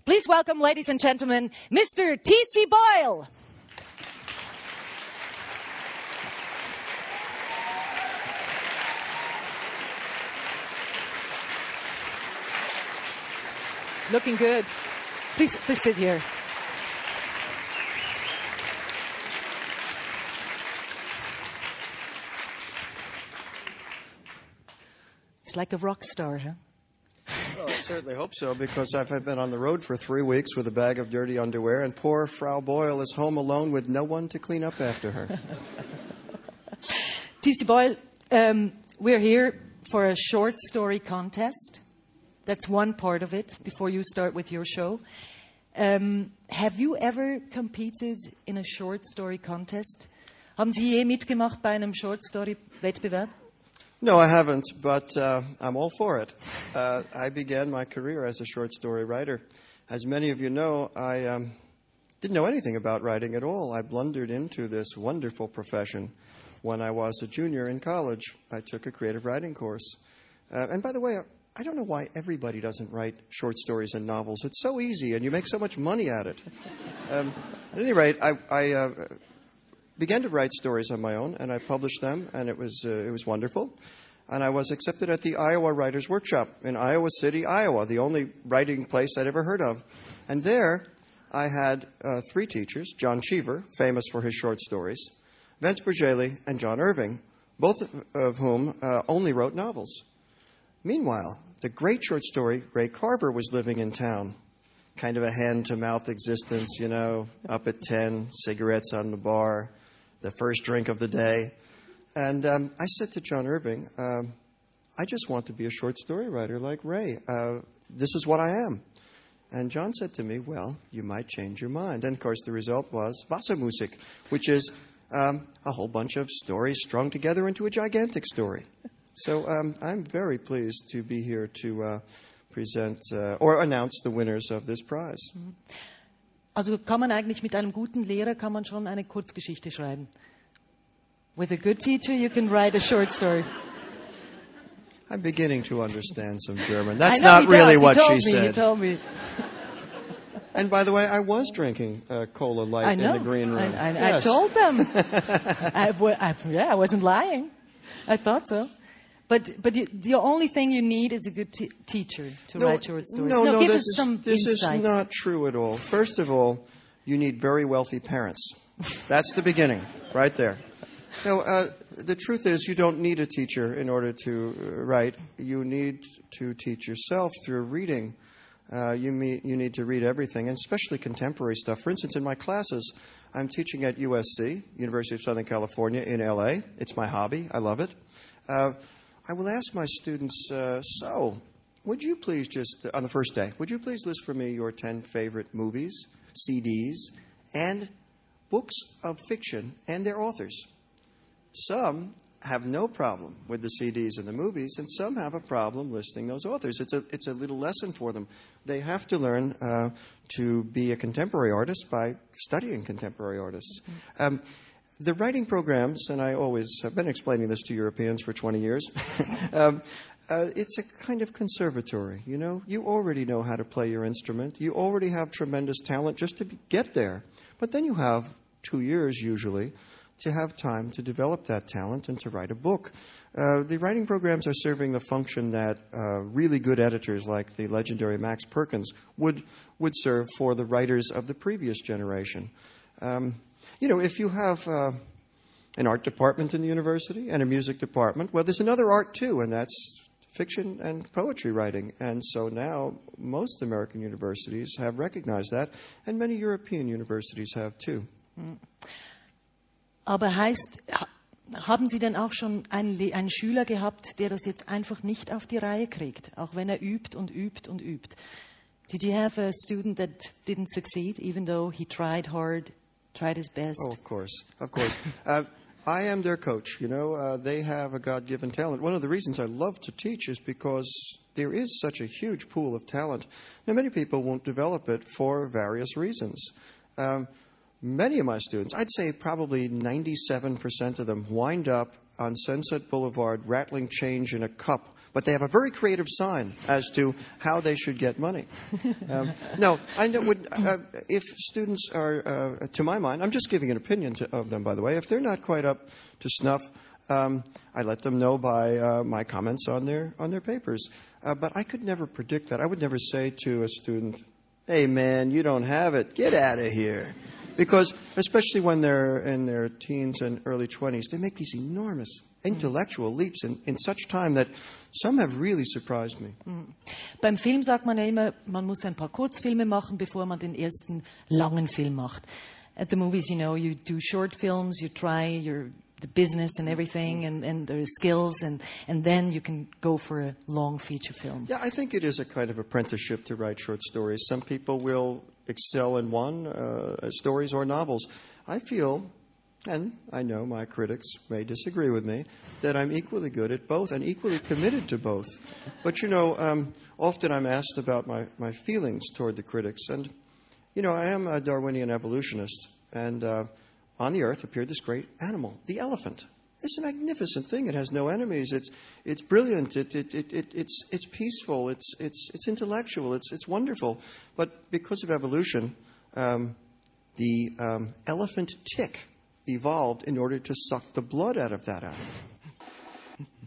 Please welcome, ladies and gentlemen, Mr. T.C. Boyle. Looking good. Please sit here. It's like a rock star, huh? Well, I certainly hope so, because I've been on the road for 3 weeks with a bag of dirty underwear, and poor Frau Boyle is home alone with no one to clean up after her. T.C. Boyle, we're here for a short story contest. That's one part of it, before you start with your show. Have you ever competed in a short story contest? Haben Sie je mitgemacht bei einem Short Story Wettbewerb? No, I haven't, but I'm all for it. I began my career as a short story writer. As many of you know, I didn't know anything about writing at all. I blundered into this wonderful profession when I was a junior in college. I took a creative writing course. And by the way, I don't know why everybody doesn't write short stories and novels. It's so easy, and you make so much money at it. At any rate, I began to write stories on my own, and I published them, and it was wonderful. And I was accepted at the Iowa Writers' Workshop in Iowa City, Iowa, the only writing place I'd ever heard of. And there I had 3 teachers, John Cheever, famous for his short stories, Vince Bergeli, and John Irving, both of whom only wrote novels. Meanwhile, the great short story Ray Carver was living in town. Kind of a hand-to-mouth existence, up at 10, cigarettes on the bar, the first drink of the day. And I said to John Irving, I just want to be a short story writer like Ray. This is what I am. And John said to me, well, you might change your mind. And, of course, the result was Wassermusik, which is a whole bunch of stories strung together into a gigantic story. So I'm very pleased to be here to present or announce the winners of this prize. Also kann man eigentlich mit einem guten Lehrer kann man schon eine Kurzgeschichte schreiben. With a good teacher, you can write a short story. I'm beginning to understand some German. That's not really what she said. He told me. And by the way, I was drinking Cola Light in the green room. I told them. I wasn't lying. I thought so. But the only thing you need is a good teacher to write short stories. No, give us some this insight. is not true at all. First of all, you need very wealthy parents. That's the beginning, right there. No, the truth is you don't need a teacher in order to write. You need to teach yourself through reading. You need to read everything, and especially contemporary stuff. For instance, in my classes, I'm teaching at USC, University of Southern California in L.A. It's my hobby. I love it. I will ask my students, so, would you please just, on the first day, would you please list for me your 10 favorite movies, CDs, and books of fiction and their authors? Some have no problem with the CDs and the movies, and some have a problem listing those authors. It's a little lesson for them. They have to learn to be a contemporary artist by studying contemporary artists. The writing programs, and I always have been explaining this to Europeans for 20 years, it's a kind of conservatory, You already know how to play your instrument. You already have tremendous talent just to get there. But then you have 2 years, usually, to have time to develop that talent and to write a book. The writing programs are serving the function that really good editors like the legendary Max Perkins would serve for the writers of the previous generation. If you have an art department in the university and a music department, well, there's another art too, and that's fiction and poetry writing. And so now most American universities have recognized that, and many European universities have too. Aber haben Sie denn auch schon einen Schüler gehabt, der das jetzt einfach nicht auf die Reihe kriegt, auch wenn übt und übt und übt? Did you have a student that didn't succeed, even though he tried hard, tried his best? Oh, of course. I am their coach. They have a God-given talent. One of the reasons I love to teach is because there is such a huge pool of talent. Now, many people won't develop it for various reasons. Many of my students, I'd say probably 97% of them, wind up on Sunset Boulevard rattling change in a cup, but they have a very creative sign as to how they should get money. No, I know if students are, to my mind, I'm just giving an opinion of them, by the way, if they're not quite up to snuff, I let them know by my comments on their papers. But I could never predict that. I would never say to a student, "Hey, man, you don't have it. Get out of here." Because especially when they're in their teens and early 20s, they make these enormous intellectual leaps in such time that some have really surprised me. Beim Film sagt man ja immer, man muss ein paar Kurzfilme machen, bevor man den ersten langen Film macht. At the movies, you do short films, you try the business and everything and the skills, and then you can go for a long feature film. Yeah, I think it is a kind of apprenticeship to write short stories. Some people will excel in one, stories or novels. I feel, and I know my critics may disagree with me, that I'm equally good at both and equally committed to both. But, often I'm asked about my feelings toward the critics. And, I am a Darwinian evolutionist, and on the earth appeared this great animal, the elephant. It's a magnificent thing. It has no enemies. It's brilliant. It's peaceful. It's intellectual. It's wonderful. But because of evolution, the elephant tick evolved in order to suck the blood out of that animal.